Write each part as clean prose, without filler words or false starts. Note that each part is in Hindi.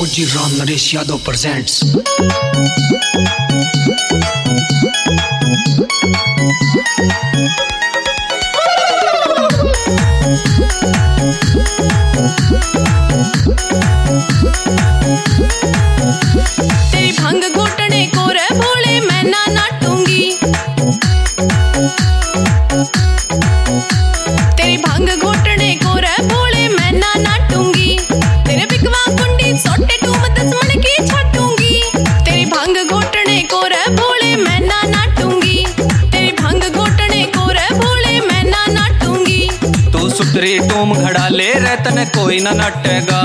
फौजी राम नरेश यादव प्रेजेंट्स। तेरी भंग घुटने को रे भोले मैं ना नाटूंगी। तेरी भंग घुटने को रे भोले मैं ना नाटूंगी। तेरे बिकवा कुंडी सोटे टूम 10 मन की छाटूंगी। तेरी भंग घुटने को रे भोले मैं ना नाटूंगी। तेरी भंग घुटने को रे भोले मैं ना नाटूंगी। तू सुतरी टूम घड़ा ले रे तने कोई ना नटेगा।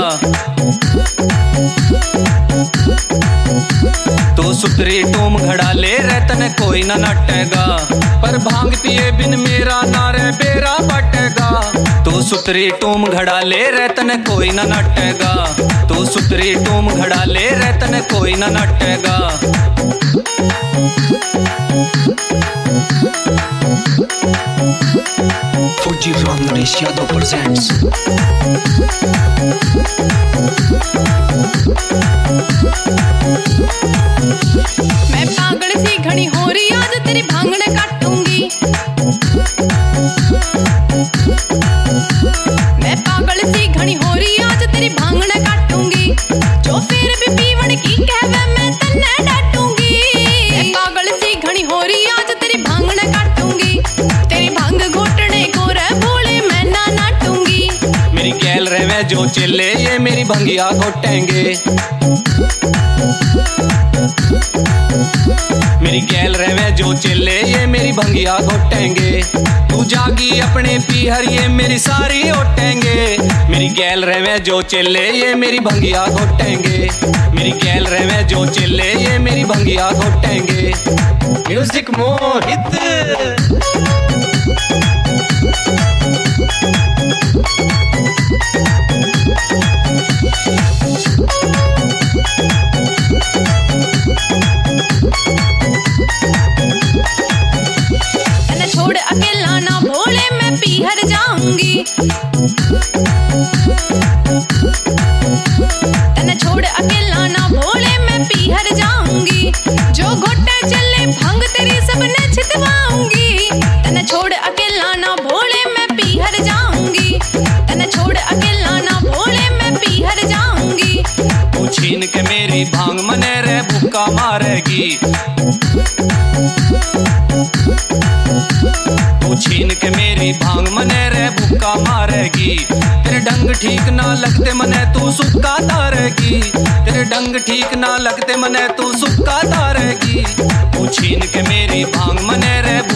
तू सुतरी टूम घड़ा ले रे तने कोई ना नटेगा। पर भांग पिए बिन मेरा नारे बेरा बटेगा। तू सुतरी टूम घड़ा ले रे तने कोई ना नटेगा। तू सुतरी टूम घड़ा ले रे तने कोई ना नटेगा। फौजी राम नरेश यादव प्रेजेंट्स। मैं पागल सी घनी हो रही आज तेरी भांगड़ काटूंगी। मैं पागल सी घनी हो रही आज तेरी भांगड़ काटूंगी। जो फिर भी पीवण की कहवे मैं तन्ने डांटूंगी। मैं पागल सी घनी हो रही आज तेरी भांगड़ काटूंगी। तेरी भांग घोटने को रे भोले मैं ना नाटूंगी। मेरी गैल रहे जो चिल्ले ये मेरी भंगिया घोटेंगे। मेरी गैल रहे जो चिल्ले ये मेरी भंगिया घोटेंगे। तू जागी अपने पीहर ये मेरी सारी ओटेंगे। मेरी गैल रहे जो चिल्ले ये मेरी भंगिया घोटेंगे। मेरी गैल रहे जो चिल्ले ये मेरी भंगिया घोटेंगे। म्यूजिक मोहित। छोड़ अकेला ना भोले मैं पीहर जाऊंगी। तने छोड़ अकेला ना भोले मैं पीहर जाऊंगी। जो घोटा चले भंग तेरी सबने छितवाऊंगी। तने छोड़ अकेला ना भोले मैं पीहर जाऊंगी। तने छोड़ अकेला ना भोले मैं पीहर जाऊंगी। तू छीन के मेरी भांग मने रे भूखा मारेगी। तू छीन के मेरी भांग मने रे भूखा मारेगी। तेरे ढंग ठीक ना लगते मने तू सुक्का तारेगी। तेरे ढंग ठीक ना लगते मने तू सुक्का तारेगी। तू छीन के मेरी भांग मने रे